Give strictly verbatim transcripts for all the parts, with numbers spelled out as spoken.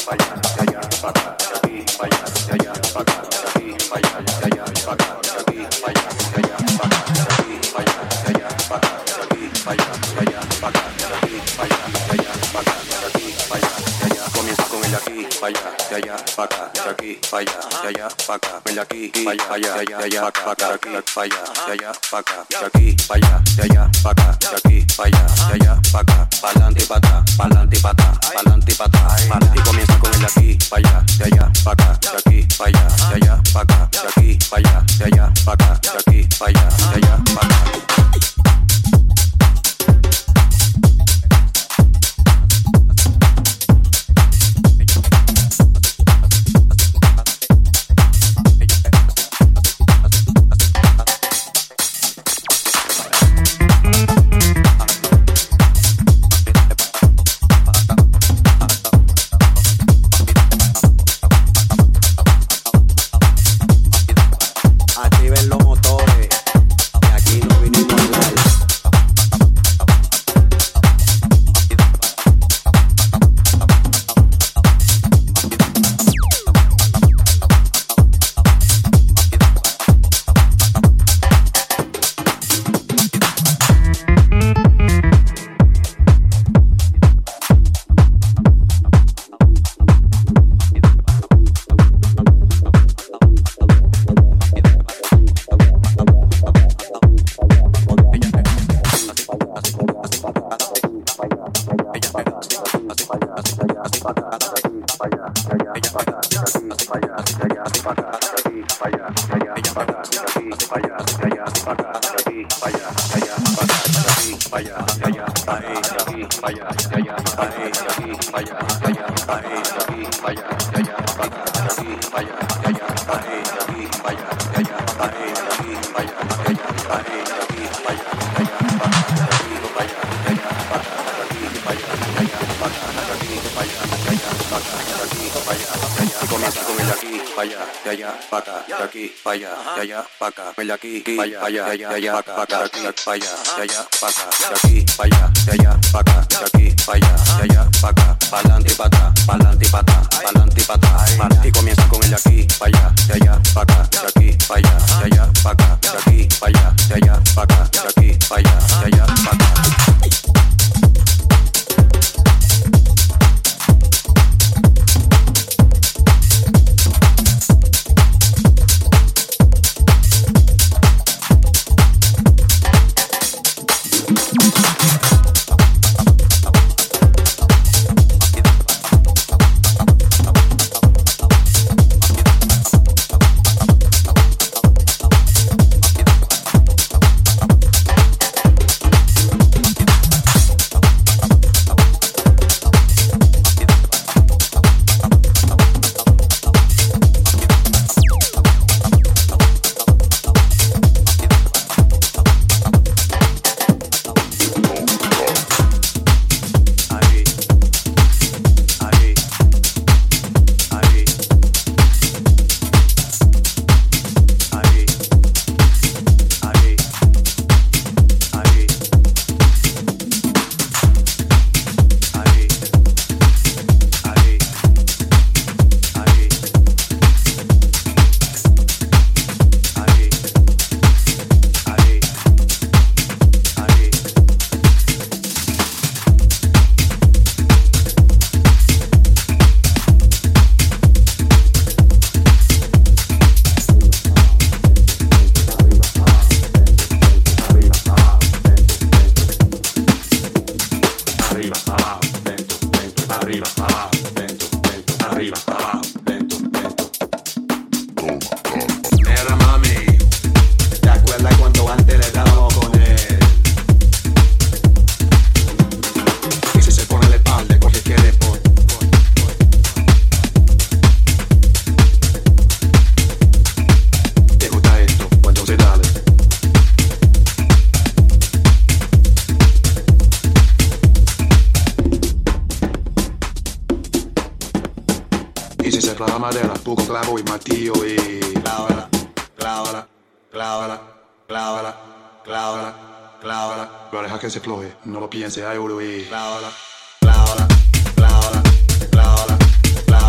madera, poco clavo y martillo y clávala, clávala, clávala, clávala, clávala, clávala. Pero deja que se floje, no lo piense, ay, oro y clávala, clávala, clávala, clávala, clávala.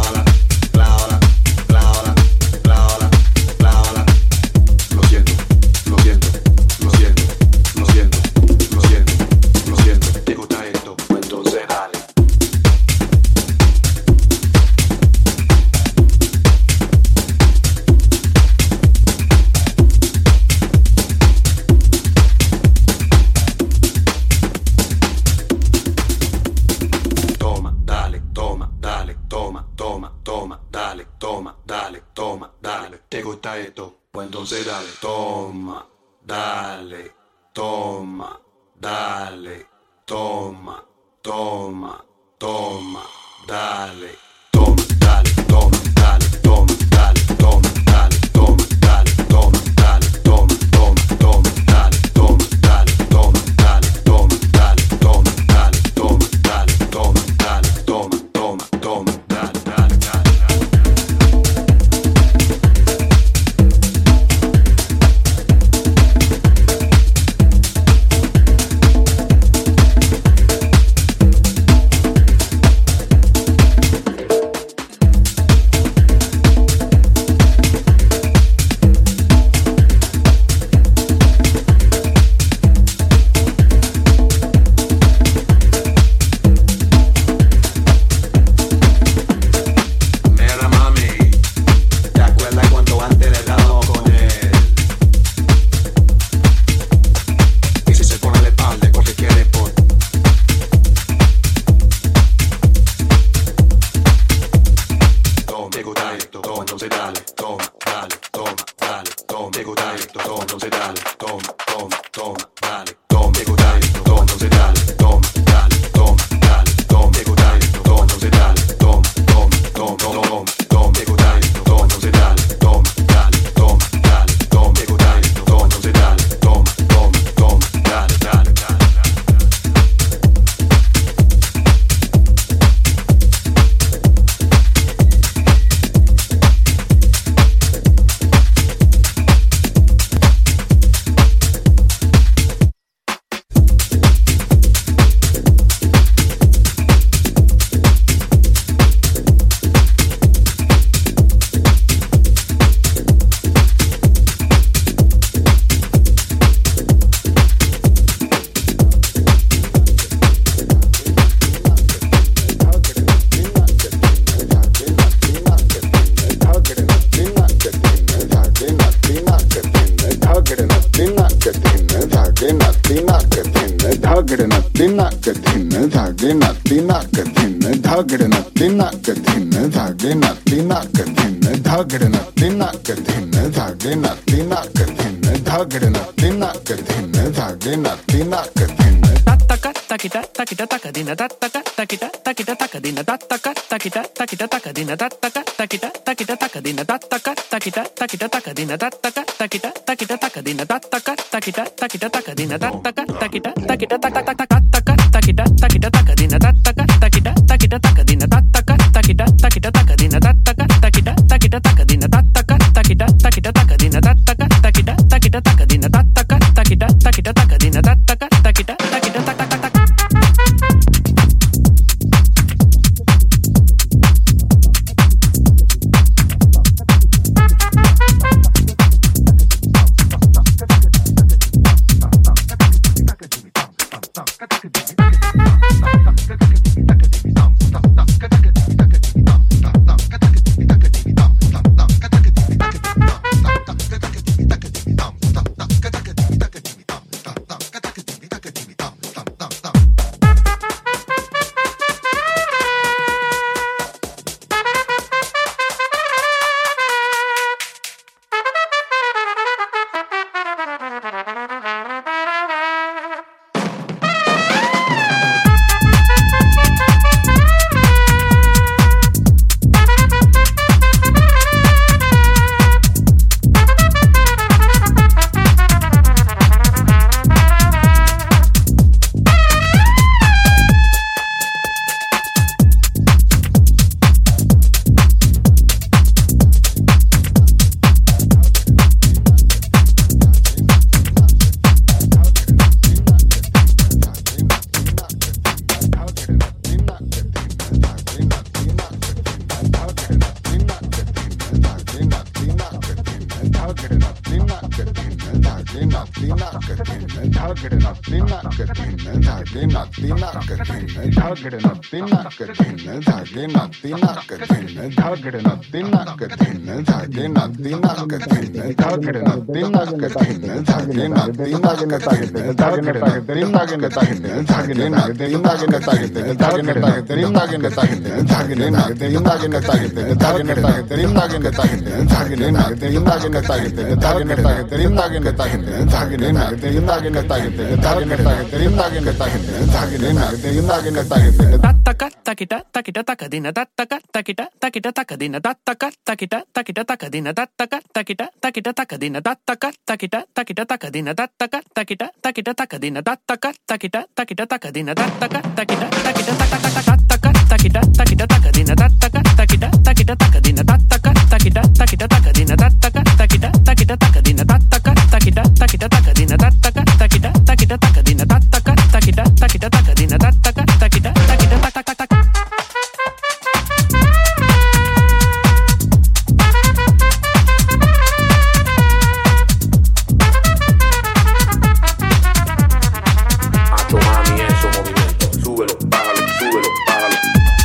toma, toma, toma, dale, toma, dale, toma, dale. ¿Te gusta esto? Pues entonces dale, toma, dale, toma, dale, toma, toma, toma, dale, toma, dale, toma, dale, toma, dale, toma, dale, toma, dale, toma, dale, toma, toma, toma, dale, toma, dale, toma, dale, toma, dale, toma, dale, toma, dale, toma, dale, toma, toma, toma, dale, dale, dale. Not Tattaka takita takita takadina tattaka takita takita takadina tattaka takita takita takadina tattaka takita takita takadina tattaka takita takita takadina tattaka takita takita takadina tattaka takita takita takadina tattaka takita takita tattaka takita takita takadina tattaka takita takita takadina tattaka takita takita takadina tattaka takita takita takadina tattaka takita takita takadina tattaka takita takita takadina tattaka takita takita takadina tattaka takita takita takataka. Macho mami, eso movimiento, súbelo, bájalo, súbelo, bájalo.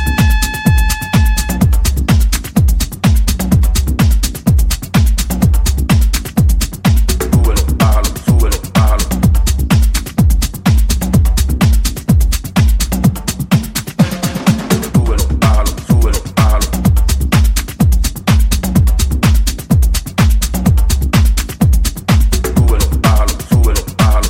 Súbelo, bájalo, súbelo, bájalo. Súbelo, bájalo, súbelo, bájalo. Súbelo, bájalo, súbelo, bájalo.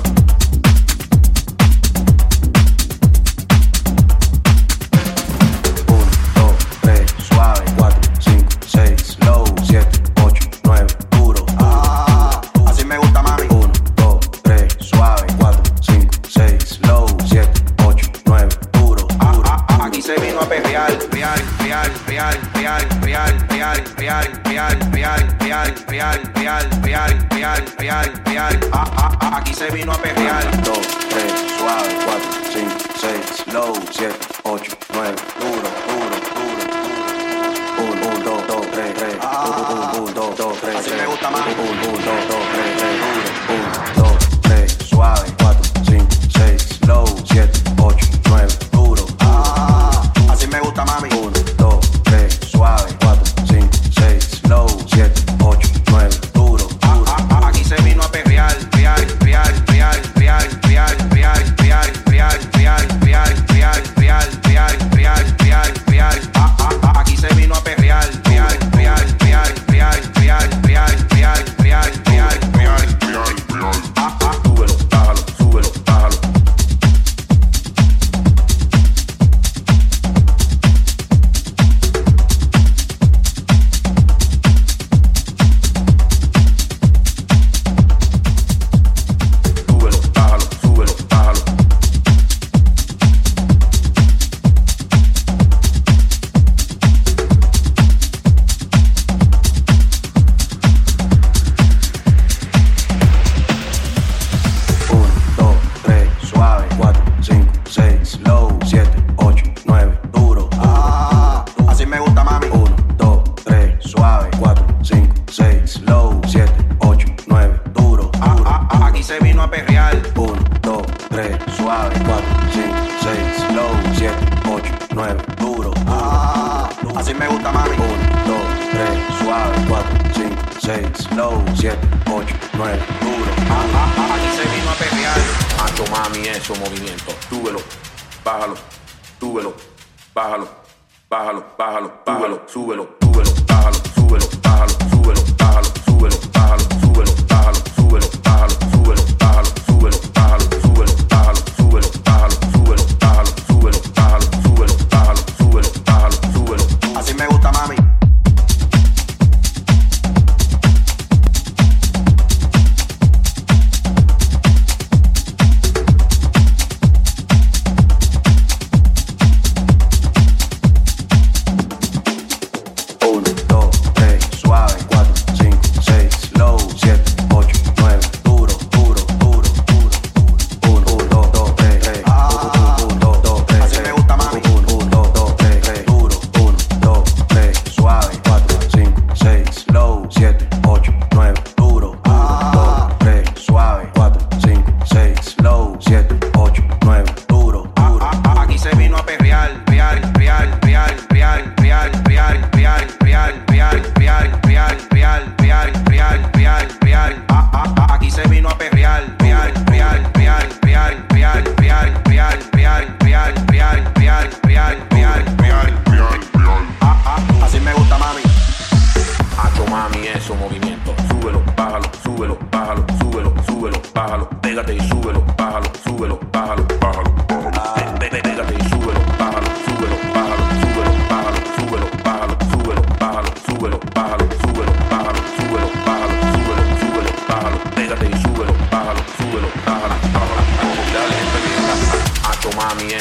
Uno, dos, tres, suave, cuatro, cinco, seis, slow, siete, ocho, nueve, duro, Ah, así me gusta, mami. uno, dos, tres, suave, cuatro, cinco, seis, slow, siete, ocho, nueve, duro, Ah, duro. ah, ah, aquí se vino a perrear, real, real, real, real, real, real, real, real, real, real, real, real, real, real, real, real. Ah, ah, ah, aquí se vino a perrear. dos, tres, suave, cuatro, cinco, seis, slow, siete, ocho, nueve, duro, duro, duro, duro. uno, uno, dos, dos, tres, tres. uno, uno, dos, dos, tres, Así tres. me gusta, mami. uno, uno, dos, dos, tres, tres. uno, dos, tres, suave, cuatro, cinco, seis, slow, siete, ocho, nueve, duro. Ah, así me gusta, mami. uno, dos, tres, suave, cuatro, cinco, seis, slow, siete, ocho, nueve, duro, Ah, duro. ah, ah, aquí se vino a perrear, real, real, real, real, real, real, real, real, real, real, real, real, real, real, real, real. Ah, ah, ah, aquí se vino a perrear, real, real, real, real, real, real, real, real, real, real, real. Ah, ah, Súbelo, bájalo, súbelo, bájalo. Súbelo, bájalo, súbelo, bájalo. uno, dos, tres, suave, cuatro, cinco, seis, slow, siete, ocho, nueve, duro. ah, así me gusta, mami. uno, dos, tres, suave, cuatro, cinco, seis, slow, siete, ocho, nueve, duro. Ah, ah, ah, aquí se vino a perrear. uno, dos, tres, suave, cuatro, cinco, seis, slow, siete, ocho, nueve, duro. Ah, así me gusta, mami. uno, dos, tres, suave, cuatro, cinco, seis, slow, siete, ocho, nueve, duro. Ah, ah, ah, aquí se vino a perrear. Macho mami, eso movimiento. Súbelo, bájalo, súbelo, bájalo, bájalo, bájalo, bájalo, súbelo, súbelo, bájalo, súbelo, bájalo, súbelo, bájalo, súbelo, bájalo, súbelo, bájalo, súbelo, bájalo, súbelo, bájalo, súbelo, bájalo, súbelo, bájalo, súbelo, bájalo, súbelo, bájalo, súbelo, bájalo, súbelo, bájalo, súbelo, bájalo, súbelo. Así me gusta, mami. Uno,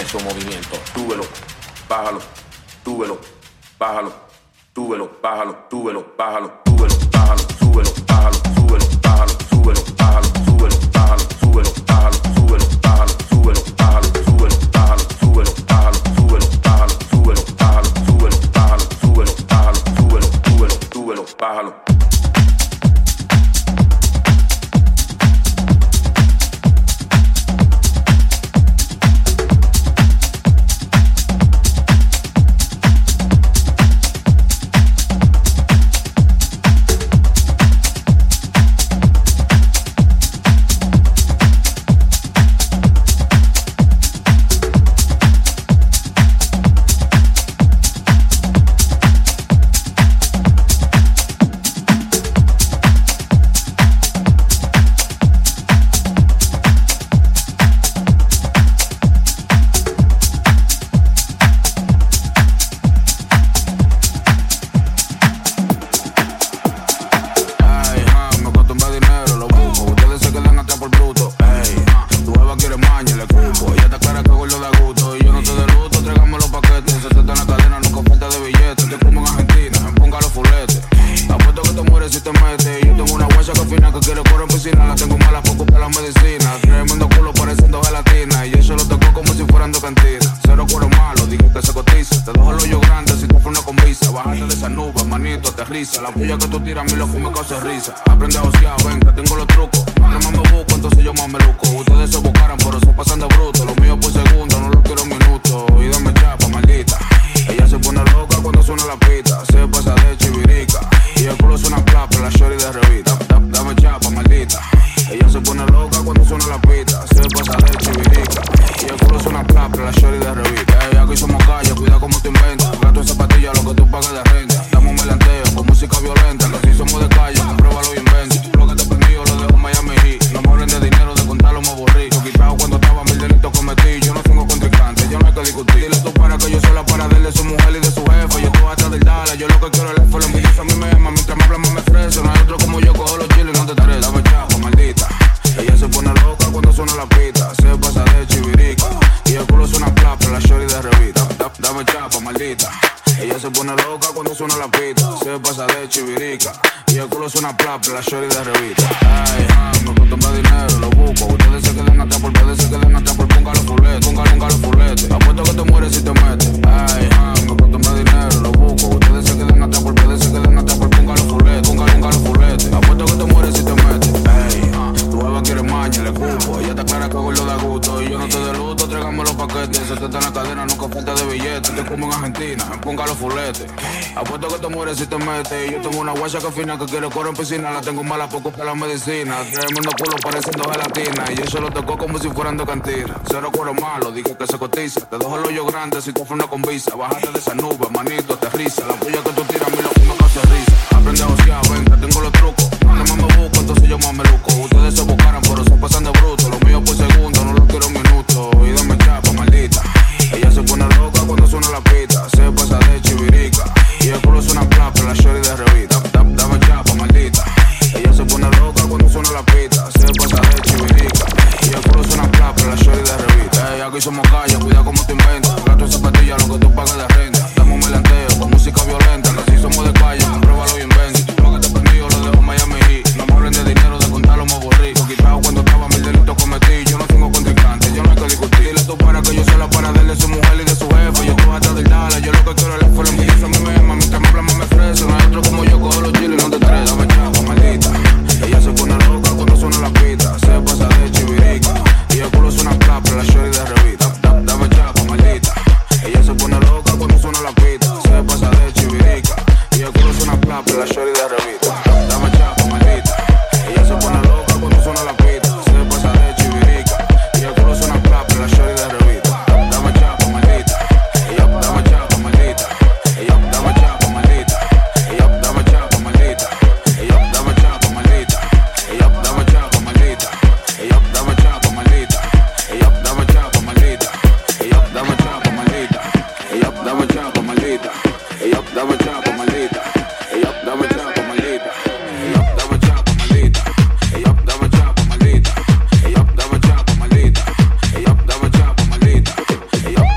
hizo movimiento. Túbelo, bájalo, túbelo, bájalo, túbelo, bájalo, túbelo, bájalo, túbelo, bájalo, súbelo, bájalo, súbelo, bájalo, súbelo, bájalo, súbelo, bájalo, súbelo, bájalo, súbelo, bájalo, súbelo, bájalo, súbelo, bájalo, súbelo, bájalo, súbelo, bájalo, súbelo, bájalo, súbelo, bájalo, súbelo, bájalo, súbelo, súbelo, súbelo, bájalo. La puya que tú tiras a mí lo que me causa risa. Aprende a josear, ven que tengo los trucos. Mientras más me busco, entonces yo más me luco. Ustedes se buscaran, pero se pasan de bruto. Lo mío por segundo, no lo quiero en minutos. Y dame chapa, maldita. Ella se pone loca cuando suena la pita. Se pasa de chivirica. Y el culo suena plapa, la shorty de revista. Dame chapa, maldita. Ella se pone loca cuando suena la pita. Se pasa de chivirica. Y el culo suena plapa, la shorty de revista. Ey, aquí somos calle, cuida como te inventas. Gato en zapatilla, lo que tú pagas de renta. Dame un melanteo con música violenta. Que si somos de calle, pruébalo y inventa. Lo que te prendió lo dejo en Miami Heat. No me hablen de dinero, de contarlo me aburrí. Lo quitado cuando estaba mil delitos cometí. Yo no tengo contrincante, yo no hay que discutir. Dile tú para que yo soy la para de él, de su mujer y de su jefe. Yo estoy hasta del Dala, yo lo que quiero es el F. Lo envidioso a mí me ama, mientras me hablan más me estreso. No hay otro como yo, cojo los chiles, no te estreses. Dame chapa, maldita. Ella se pone loca cuando suena la pita. Se pasa de chivirica. Y el culo suena plapa, la shorty de revista. Dame chapa, maldita. Ella se pone loca cuando suena la pita. Se pasa de chivirica. Y el culo suena plapa, la shorty de revista. Ay, ah, me costó más dinero, lo busco. Ustedes se quedan atrás por ustedes se quedan atrás por póngalo fulete. Póngalo, póngalo fulete. Apuesto que te mueres si te metes. Ay, ah, me costó más dinero, lo busco. Ustedes se quedan atrás por ustedes se quedan atrás por póngalo fulete. Póngalo, póngalo fulete. Apuesto que te mueres si te metes. Ay, ah, tu jeva quiere maña, le cupo. Ella está clara que gordo da gusto. Y yo no te de luto, tráigame los paquetes. Se te está en la cadena, nunca falta de billetes. Te como en Argentina, póngalo fulete. Apuesto que te mueres si te metes. Yo tengo una guacha que fina que quiere correr en piscina. La tengo mala poco para la medicina. Tremendo culo pareciendo gelatina. Y eso lo tocó como si fueran de cantina. Cero cuero malo, dije que se cotiza. Te dejo el hoyo grande si tú fueras con visa. Bájate de esa nube, manito, aterriza. La puya que tú tiras a mí lo que me causa risa. Aprende a josear, ven que tengo los trucos. Mientras más me busco, entonces yo más me luco. Ustedes se buscaran, pero se pasan de bruto. Lo mío por segundo, no lo quiero en minutos. Y dame chapa, maldita. Ella se pone loca cuando suena la pita. Se pasa de chivirica. Y el culo suena plapa, la shorty de revista. Dame chapa, maldita. Ella se pone loca cuando suena la pita. Se pasa de chivirica. Y el culo suena plapa, la shorty de revista. Ey, aquí somos calle, cuida como te inventas. Gato en zapatilla, lo que tú pagas de renta. Dame un melanteo con música violenta. Que si somos de calle, pruébalo y inventa. Lo que te prendió lo dejo en Miami Heat. No me hablen de dinero, de contarlo me aburrí. Lo quitado cuando estaba mil delitos cometí. Yo no tengo contrincante, yo no hay que discutir. Dile tú para que yo soy la para de él, de su mujer y de su jefe. Yo estoy hasta del Dala, yo lo que quiero es el F. Lo envidioso a mí me ama, mientras me hablan más me estreso. No hay otro como yo, cojo los chiles, no te estreses. Dame chapa, maldita. Ella se pone loca cuando suena la pita. Se pasa de chivirica. Y el culo suena plapa, la shorty de revista. Dame chapa, maldita. Ella se pone loca cuando suena la pita. Se pasa de chivirica. Y el culo suena plapa, la shorty de revista. Dame chapa, maldita. Ella se pone loca cuando suena la pita. Se pasa de chivirica. Y el culo suena plapa, la shorty de revista. Dame chapa, maldita. Ella dame chapa, maldita. Ella dame chapa, maldita. Ella dame chapa, maldita. Ella dame chapa, maldita. Ella dame chapa, maldita. Ella dame chapa, maldita. Ella dame chapa, maldita. Ella dame chapa, maldita. Ella dame chapa, maldita. Ella dame chapa, maldita. Ella dame chapa, maldita. Ella dame chapa, maldita. Ella dame chapa, maldita. Ella dame chapa, maldita. Ella dame chapa, maldita. Ella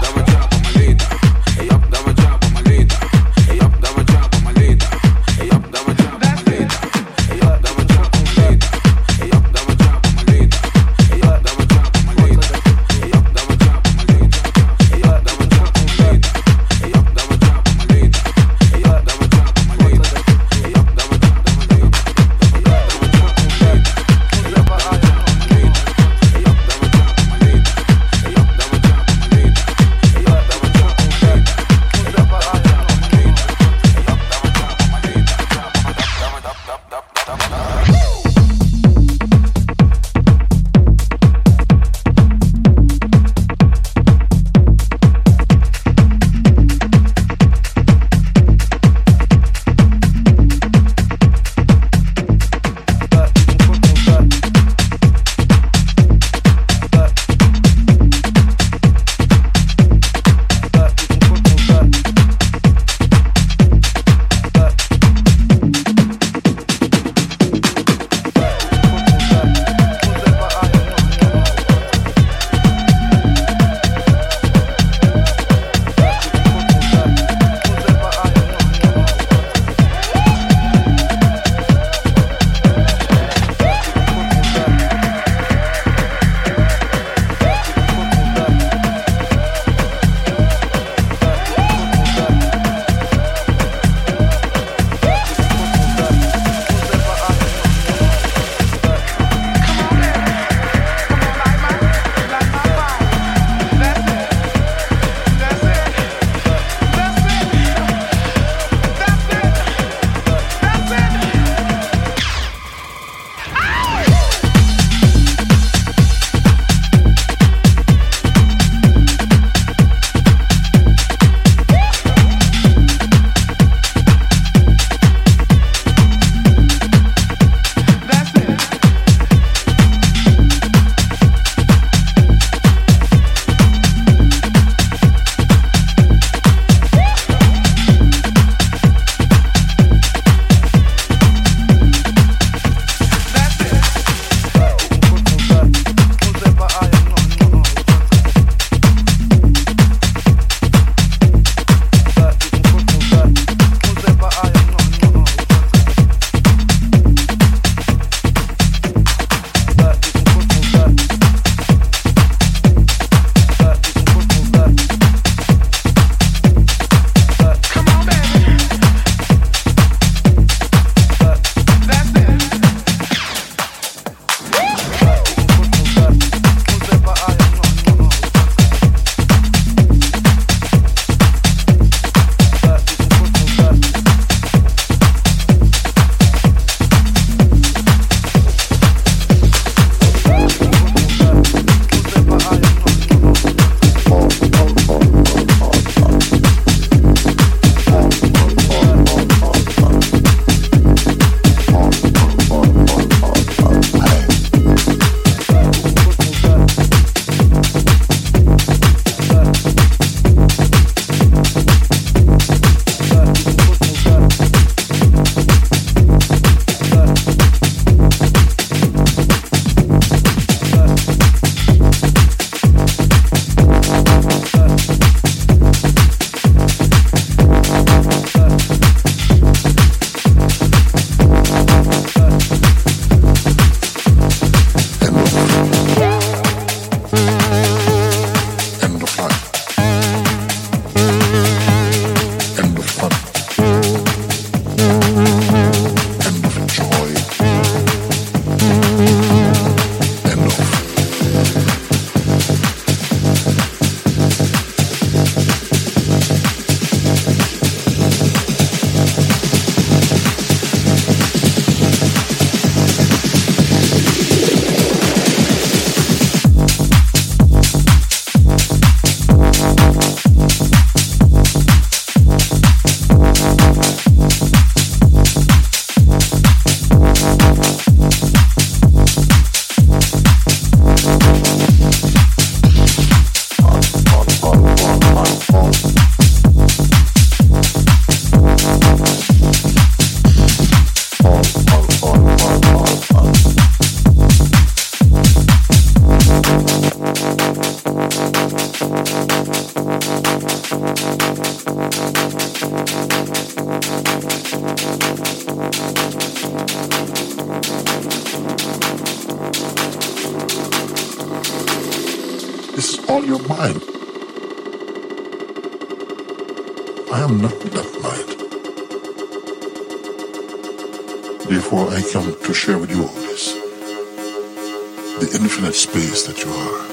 all your mind. I am not that mind. Therefore, I come to share with you all this, the infinite space that you are.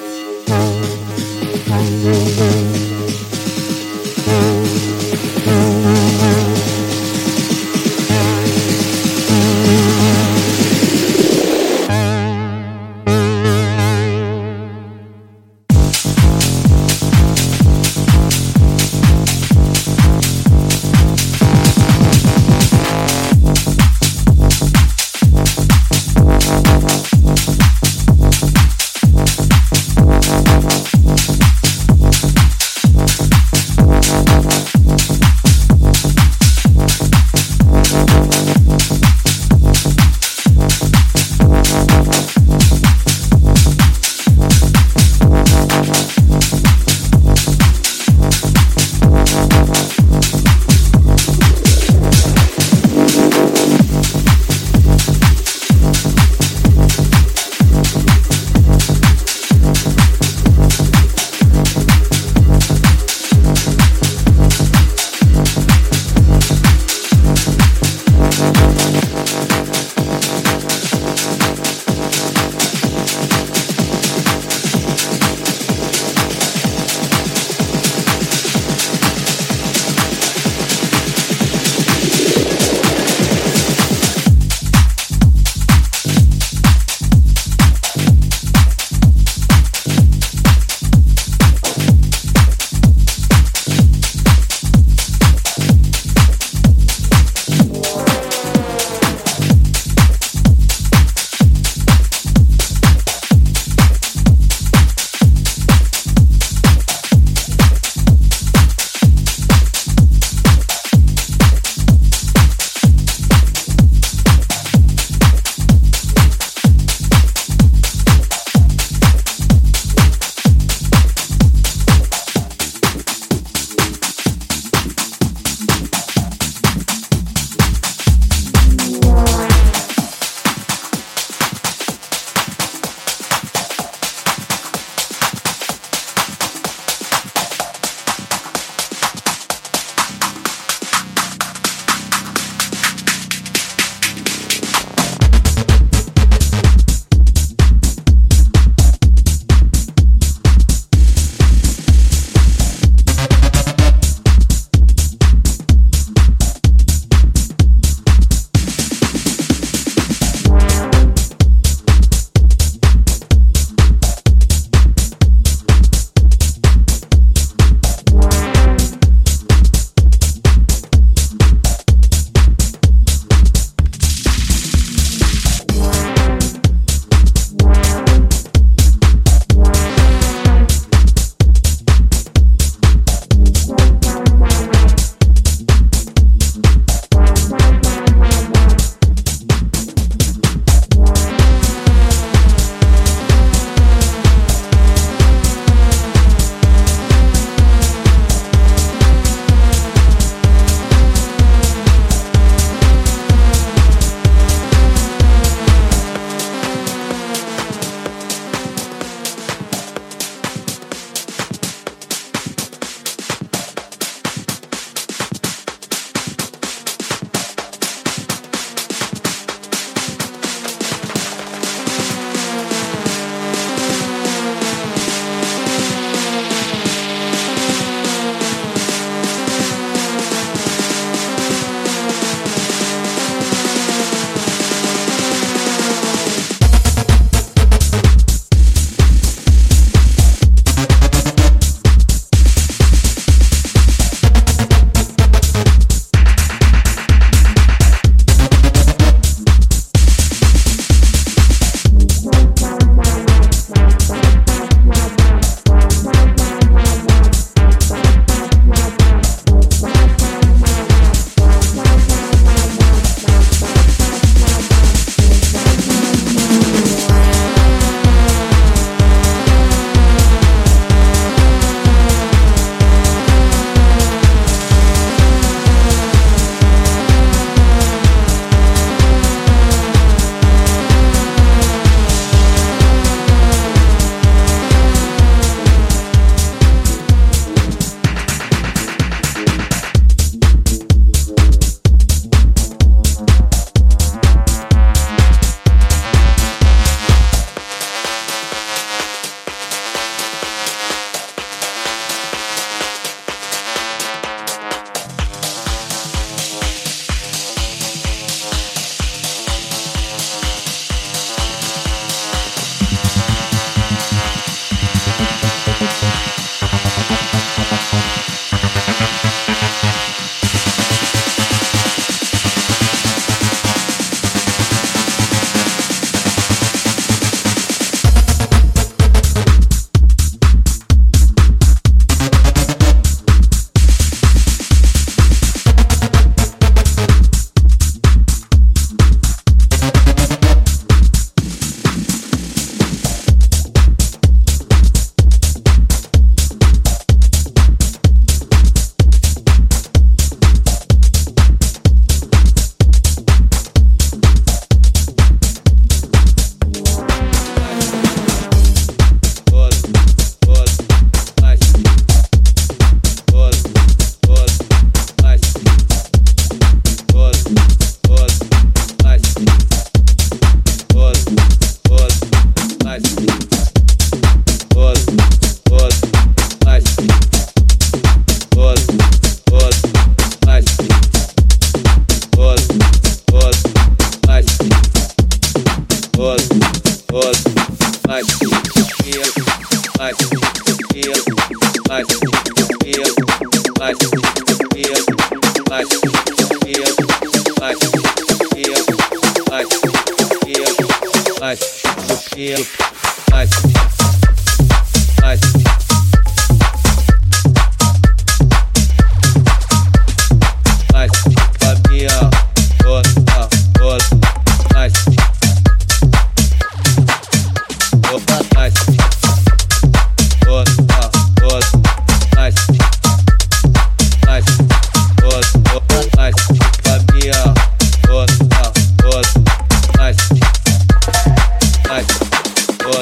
Nice.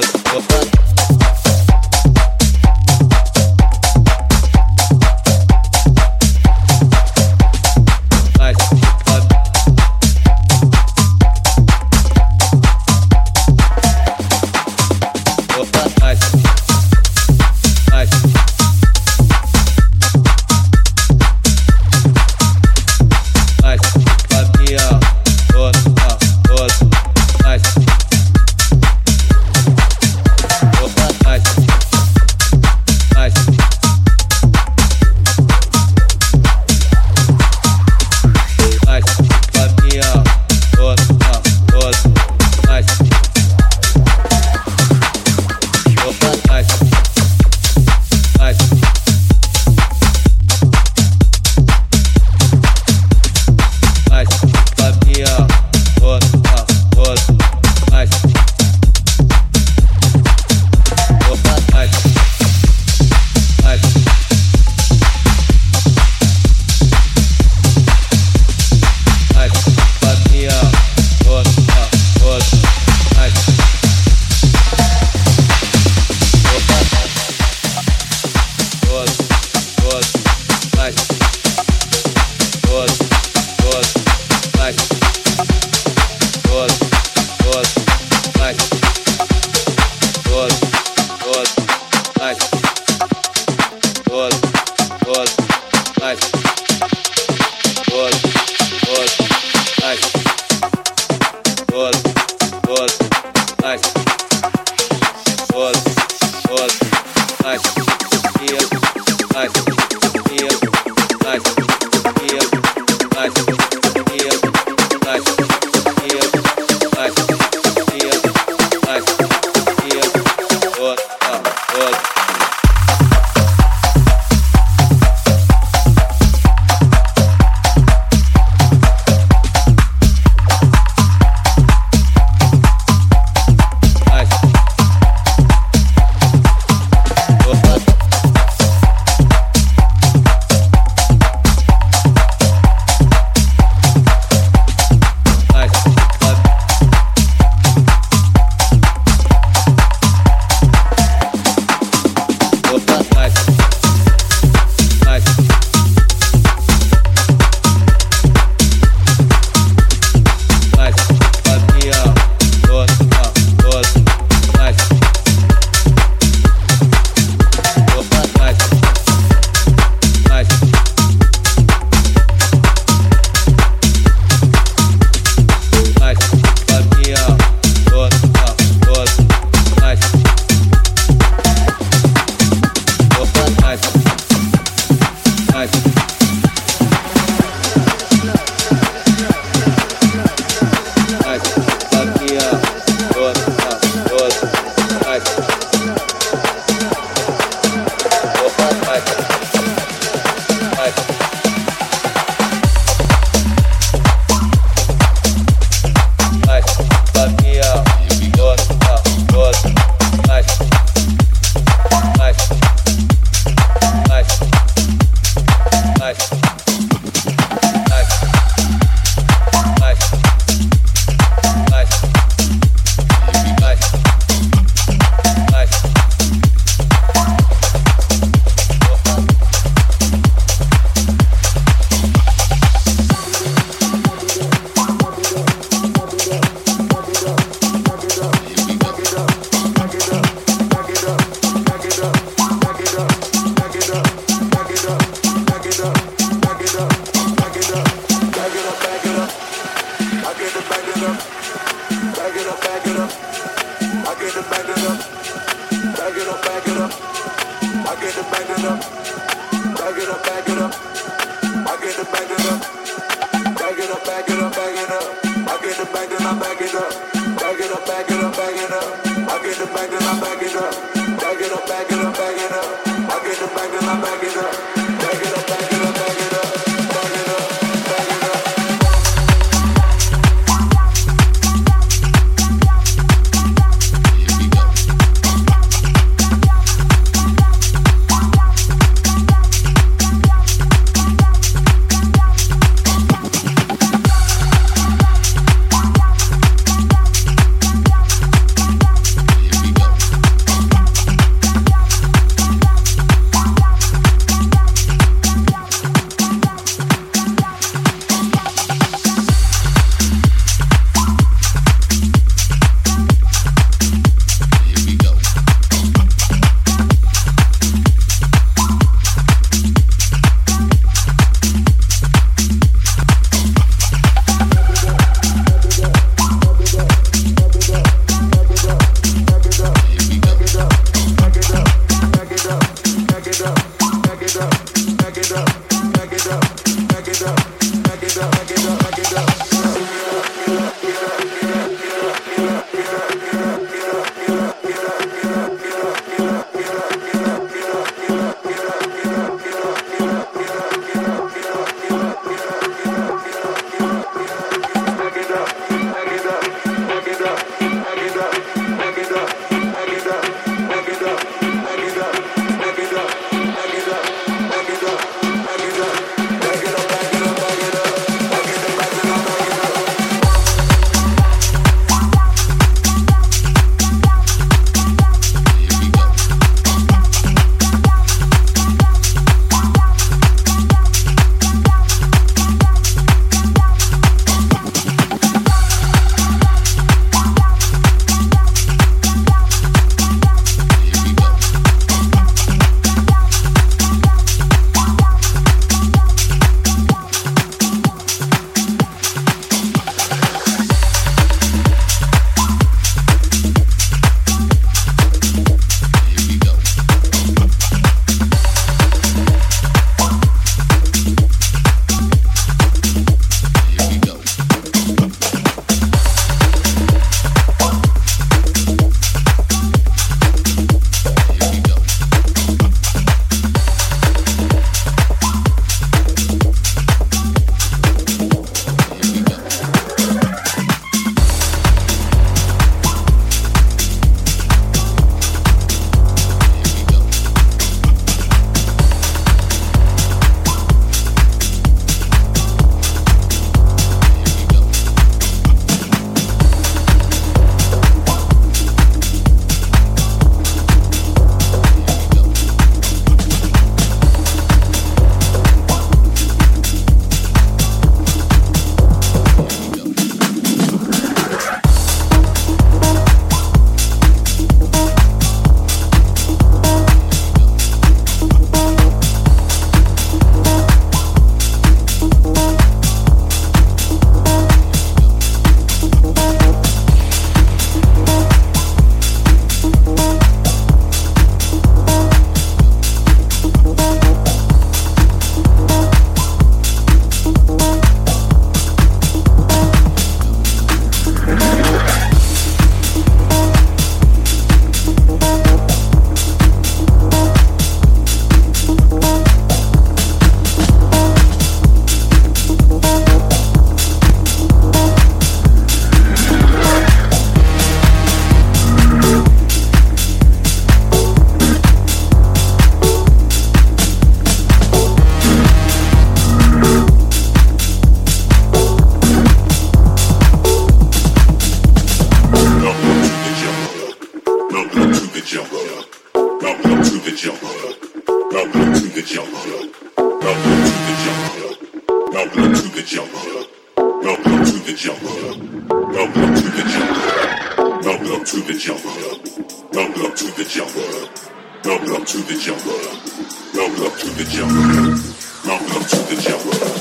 Welcome to the jungle. Welcome to the jungle. Welcome to the jungle. Welcome to the jungle. Welcome to the jungle. Welcome to the jungle. Welcome to the jungle.